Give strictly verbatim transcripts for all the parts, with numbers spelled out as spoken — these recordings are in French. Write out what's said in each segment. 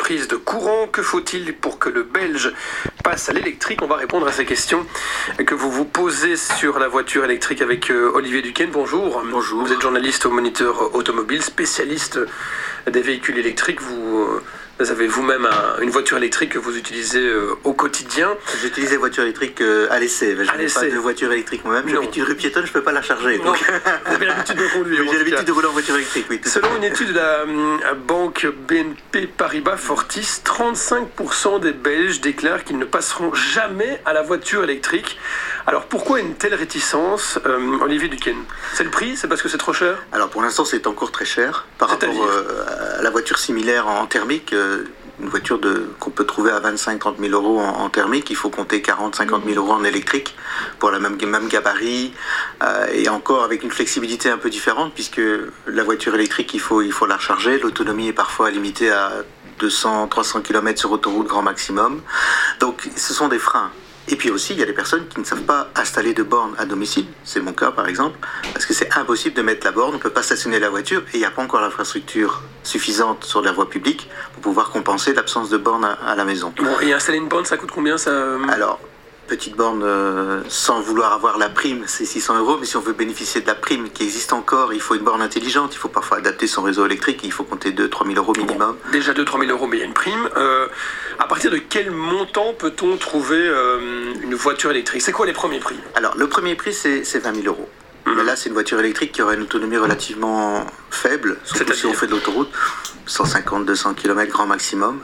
prise de courant. Que faut-il pour que le Belge passe à l'électrique? On va répondre à ces questions que vous vous posez sur la voiture électrique avec Olivier Duquesne. Bonjour. Bonjour. Vous êtes journaliste au Moniteur Automobile, spécialiste des véhicules électriques. Vous... Vous avez vous-même un, une voiture électrique que vous utilisez euh, au quotidien. J'utilise des voitures électriques euh, à l'essai. Je n'ai pas de voiture électrique moi-même. J'habite une rue piétonne, je ne peux pas la charger. Donc... Vous avez l'habitude de conduire. J'ai l'habitude de rouler en voiture électrique, oui. Selon une étude de la euh, banque B N P Paribas Fortis, trente-cinq pour cent des Belges déclarent qu'ils ne passeront jamais à la voiture électrique. Alors pourquoi une telle réticence, euh, Olivier Duquesne? C'est le prix? C'est parce que c'est trop cher? Alors pour l'instant c'est encore très cher par rapport euh, à la voiture similaire en thermique. Euh, une voiture de, qu'on peut trouver à vingt-cinq à trente mille euros en, en thermique, il faut compter quarante à cinquante mille euros en électrique pour la même, même gabarit euh, et encore avec une flexibilité un peu différente puisque la voiture électrique il faut, il faut la recharger, l'autonomie est parfois limitée à deux cents à trois cents kilomètres sur autoroute grand maximum, donc ce sont des freins. Et puis aussi, il y a des personnes qui ne savent pas installer de borne à domicile, c'est mon cas par exemple, parce que c'est impossible de mettre la borne, on ne peut pas stationner la voiture et il n'y a pas encore l'infrastructure suffisante sur la voie publique pour pouvoir compenser l'absence de borne à, à la maison. Bon, et installer une borne, ça coûte combien ça? Alors, petite borne, euh, sans vouloir avoir la prime, c'est six cents euros, mais si on veut bénéficier de la prime qui existe encore, il faut une borne intelligente, il faut parfois adapter son réseau électrique, il faut compter deux à trois mille euros minimum. Bon, déjà deux à trois mille euros, mais il y a une prime. Euh, à partir de quel montant peut-on trouver euh, une voiture électrique? C'est quoi les premiers prix? Alors, le premier prix, c'est, c'est vingt mille euros. Mmh. Mais là, c'est une voiture électrique qui aura une autonomie relativement faible, surtout si on fait de l'autoroute, cent cinquante à deux cents kilomètres grand maximum,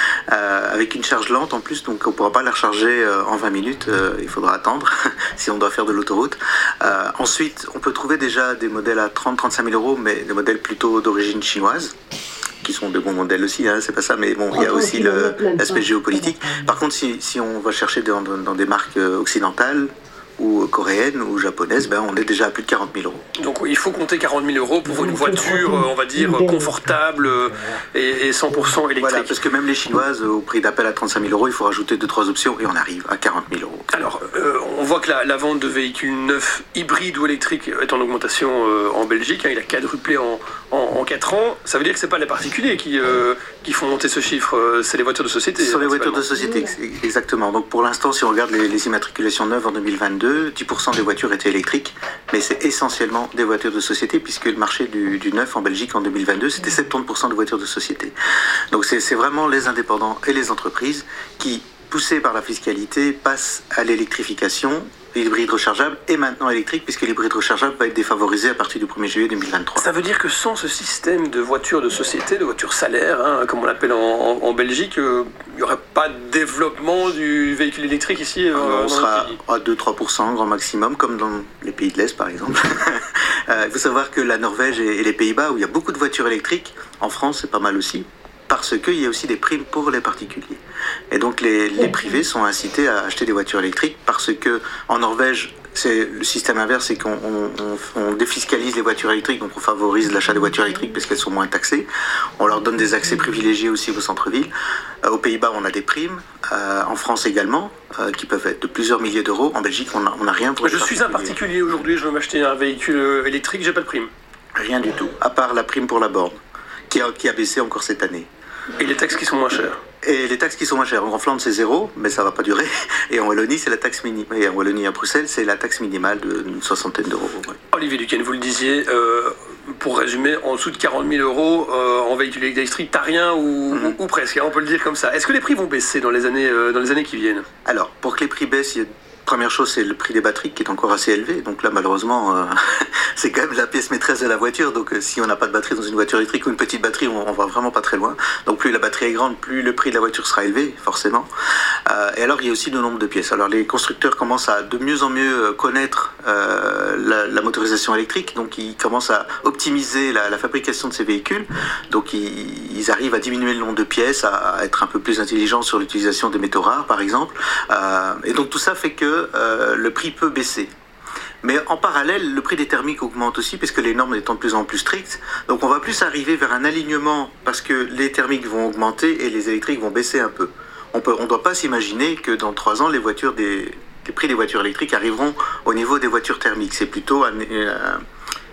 euh, avec une charge lente en plus, donc on ne pourra pas la recharger euh, en vingt minutes, euh, il faudra attendre si on doit faire de l'autoroute. Euh, ensuite, on peut trouver déjà des modèles à trente à trente-cinq mille euros, mais des modèles plutôt d'origine chinoise, qui sont de bons modèles aussi, hein, c'est pas ça, mais bon, il y a aussi le, l'aspect géopolitique. Par contre, si, si on va chercher dans, dans, dans des marques occidentales, ou coréenne ou japonaise, ben on est déjà à plus de quarante mille euros. Donc il faut compter quarante mille euros pour une voiture, on va dire, confortable et, et cent pour cent électrique. Voilà, parce que même les chinoises, au prix d'appel à trente-cinq mille euros, il faut rajouter deux trois options et on arrive à quarante mille euros. Alors, euh, on voit que la, la vente de véhicules neufs, hybrides ou électriques est en augmentation euh, en Belgique. Hein, il a quadruplé en, en, en quatre ans. Ça veut dire que ce n'est pas les particuliers qui, euh, qui font monter ce chiffre, euh, c'est les voitures de société. Ce sont les voitures de société, exactement. Donc pour l'instant, si on regarde les, les immatriculations neuves en deux mille vingt-deux, dix pour cent des voitures étaient électriques, mais c'est essentiellement des voitures de société, puisque le marché du, du neuf en Belgique en deux mille vingt-deux, c'était soixante-dix pour cent de voitures de société. Donc c'est, c'est vraiment les indépendants et les entreprises qui, poussés par la fiscalité, passent à l'électrification, l'hybride rechargeable et maintenant électrique, puisque l'hybride rechargeable va être défavorisé à partir du premier juillet deux mille vingt-trois. Ça veut dire que sans ce système de voitures de société, de voitures salaires, hein, comme on l'appelle en, en, en Belgique, euh, il n'y aurait pas de développement du véhicule électrique ici euh, On dans sera à deux à trois pour cent grand maximum, comme dans les pays de l'Est par exemple. euh, il faut savoir que la Norvège et, et les Pays-Bas, où il y a beaucoup de voitures électriques, en France c'est pas mal aussi, parce qu'il y a aussi des primes pour les particuliers. Et donc les, les privés sont incités à acheter des voitures électriques parce que en Norvège, c'est le système inverse, c'est qu'on on, on, on défiscalise les voitures électriques, donc on favorise l'achat des voitures électriques parce qu'elles sont moins taxées. On leur donne des accès privilégiés aussi au centre-ville. Euh, aux Pays-Bas, on a des primes. Euh, en France également, euh, qui peuvent être de plusieurs milliers d'euros. En Belgique, on n'a on a rien pour les Je suis un particulier aujourd'hui, je veux m'acheter un véhicule électrique, j'ai pas de prime. Rien du tout, à part la prime pour la borne, qui a, qui a baissé encore cette année. Et les taxes qui sont moins chères? Et les taxes qui sont moins chères. En Flandre, c'est zéro, mais ça ne va pas durer. Et en Wallonie, c'est la taxe minimale. Et en Wallonie, à Bruxelles, c'est la taxe minimale d'une soixantaine d'euros. Ouais. Olivier Duquesne, vous le disiez, euh, pour résumer, en dessous de quarante mille euros euh, en véhicule électrique, t'as rien ou, mm-hmm. ou, ou presque, hein, on peut le dire comme ça. Est-ce que les prix vont baisser dans les années, euh, dans les années qui viennent? Alors, pour que les prix baissent, il y a... Première chose, c'est le prix des batteries qui est encore assez élevé. Donc là, malheureusement, euh, c'est quand même la pièce maîtresse de la voiture. Donc euh, si on n'a pas de batterie dans une voiture électrique ou une petite batterie, on, on va vraiment pas très loin. Donc plus la batterie est grande, plus le prix de la voiture sera élevé, forcément. Euh, et alors, il y a aussi le nombre de pièces. Alors les constructeurs commencent à de mieux en mieux connaître euh, la, la motorisation électrique. Donc ils commencent à optimiser la, la fabrication de ces véhicules. Donc ils, ils arrivent à diminuer le nombre de pièces, à, à être un peu plus intelligents sur l'utilisation des métaux rares, par exemple. Euh, et donc tout ça fait que Euh, le prix peut baisser. Mais en parallèle, le prix des thermiques augmente aussi, parce que les normes étant de plus en plus strictes. Donc on va plus arriver vers un alignement, parce que les thermiques vont augmenter et les électriques vont baisser un peu. On peut, on doit pas s'imaginer que dans trois ans, les voitures des, les prix des voitures électriques arriveront au niveau des voitures thermiques. C'est plutôt un, un,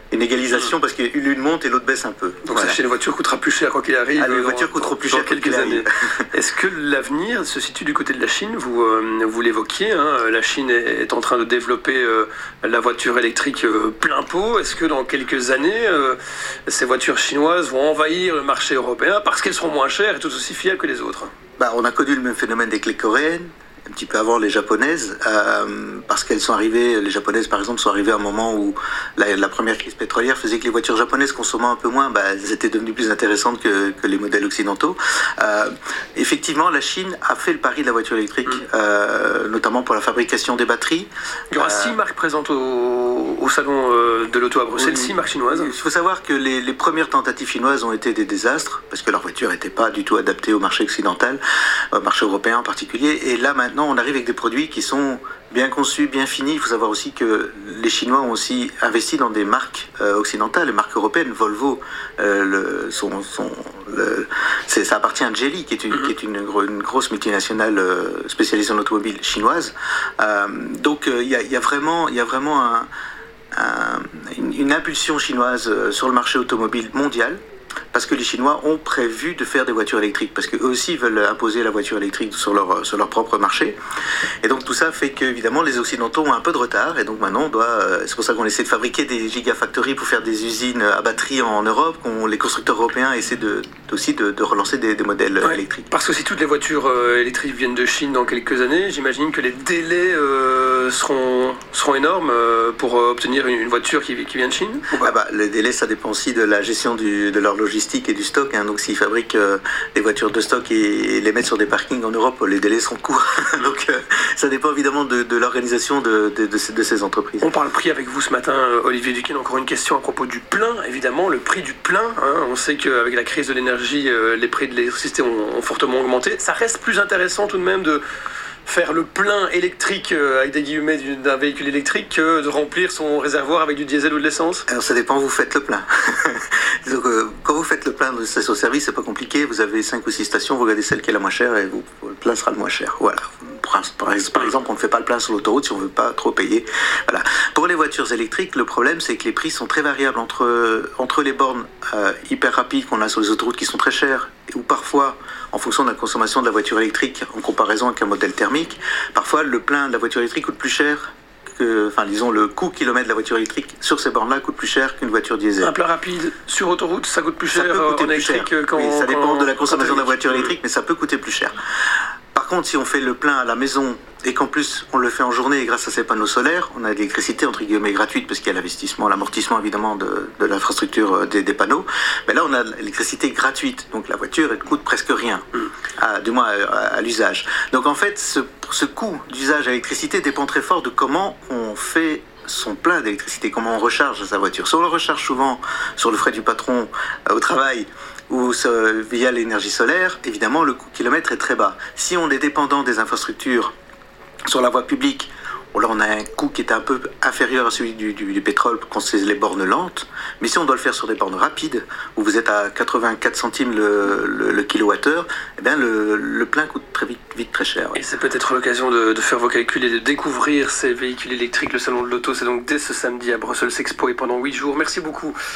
une égalisation parce que l'une monte et l'autre baisse un peu. Donc voilà. S'acheter une voiture coûtera plus cher quoi qu'il arrive. Ah, les dans, voitures coûteront plus dans cher quelques années. Est-ce que l'avenir se situe du côté de la Chine? Vous, euh, vous l'évoquiez, hein, la Chine est, est en train de développer euh, la voiture électrique euh, plein pot. Est-ce que dans quelques années, euh, ces voitures chinoises vont envahir le marché européen parce qu'elles seront moins chères et tout aussi fiables que les autres? Bah, on a connu le même phénomène avec les coréennes, un petit peu avant les japonaises, euh, parce qu'elles sont arrivées, les japonaises par exemple sont arrivées à un moment où la, la première crise pétrolière faisait que les voitures japonaises consommant un peu moins, bah, elles étaient devenues plus intéressantes que, que les modèles occidentaux. Euh, effectivement, la Chine a fait le pari de la voiture électrique, mmh. euh, notamment pour la fabrication des batteries. Il y aura euh, six marques présentes au, au salon euh, de l'auto à Bruxelles, oui, six marques chinoises. Il faut savoir que les, les premières tentatives chinoises ont été des désastres, parce que leur voiture n'était pas du tout adaptée au marché occidental, au marché européen en particulier, et là maintenant on arrive avec des produits qui sont bien conçus, bien finis. Il faut savoir aussi que les Chinois ont aussi investi dans des marques euh, occidentales, les marques européennes. Volvo, euh, le, son, son, le, c'est, ça appartient à Geely, qui est une, qui est une, une grosse multinationale euh, spécialisée en automobile chinoise. Euh, donc il euh, y, y a vraiment, y a vraiment un, un, une, une impulsion chinoise euh, sur le marché automobile mondial. Parce que les Chinois ont prévu de faire des voitures électriques, parce qu'eux aussi veulent imposer la voiture électrique sur leur, sur leur propre marché. Et donc tout ça fait qu'évidemment les Occidentaux ont un peu de retard, et donc maintenant on doit, c'est pour ça qu'on essaie de fabriquer des gigafactories pour faire des usines à batterie en Europe, qu'on, les constructeurs européens essaient de, aussi de, de relancer des, des modèles ouais, électriques. Parce que si toutes les voitures euh, électriques viennent de Chine dans quelques années, j'imagine que les délais euh, seront, seront énormes euh, pour euh, obtenir une, une voiture qui, qui vient de Chine. Ah bah, les délais, ça dépend aussi de la gestion du, de leur logistique et du stock, hein. Donc s'ils fabriquent euh, des voitures de stock et, et les mettent sur des parkings en Europe, les délais seront courts. Donc euh, ça dépend évidemment de, de l'organisation de, de, de, ces, de ces entreprises. On parle prix avec vous ce matin, Olivier Duquesne. Encore une question à propos du plein, évidemment, le prix du plein. Hein. On sait qu'avec la crise de l'énergie, euh, les prix de l'électricité ont, ont fortement augmenté. Ça reste plus intéressant tout de même de faire le plein électrique, euh, avec des guillemets, d'un véhicule électrique que de remplir son réservoir avec du diesel ou de l'essence? Alors ça dépend, vous faites le plein. Donc, euh, quand vous faites le plein de station-service, c'est pas compliqué. Vous avez cinq ou six stations, vous regardez celle qui est la moins chère et vous, le plein sera le moins cher. Voilà. Par, par exemple, on ne fait pas le plein sur l'autoroute si on ne veut pas trop payer. Voilà. Pour les voitures électriques, le problème, c'est que les prix sont très variables entre, entre les bornes euh, hyper rapides qu'on a sur les autoroutes qui sont très chères, ou parfois, en fonction de la consommation de la voiture électrique en comparaison avec un modèle thermique, parfois le plein de la voiture électrique coûte plus cher. Que, enfin, disons, le coût kilomètre de la voiture électrique sur ces bornes-là coûte plus cher qu'une voiture diesel. Un plein rapide sur autoroute, ça coûte plus cher ça peut coûter en plus électrique cher. Quand, oui, ça dépend quand, de la consommation de la voiture mmh. électrique, mais ça peut coûter plus cher. Par contre, si on fait le plein à la maison et qu'en plus on le fait en journée et grâce à ces panneaux solaires, on a de l'électricité entre guillemets gratuite parce qu'il y a l'investissement, l'amortissement évidemment de, de l'infrastructure des, des panneaux. Mais là, on a l'électricité gratuite, donc la voiture elle coûte presque rien, mmh. à, du moins à, à, à l'usage. Donc en fait, ce, ce coût d'usage à l'électricité dépend très fort de comment on fait son plein d'électricité, comment on recharge sa voiture. Si on le recharge souvent sur le frais du patron euh, au travail ou euh, via l'énergie solaire, évidemment le coût kilomètre est très bas. Si on est dépendant des infrastructures sur la voie publique, bon, là on a un coût qui est un peu inférieur à celui du, du, du pétrole quand c'est les bornes lentes, mais si on doit le faire sur des bornes rapides, où vous êtes à quatre-vingt-quatre centimes le, le, le kilowattheure, eh bien le, le plein coûte très vite, vite très cher. Et c'est peut-être l'occasion de, de faire vos calculs et de découvrir ces véhicules électriques. Le salon de l'auto, c'est donc dès ce samedi à Brussels Expo et pendant huit jours. Merci beaucoup.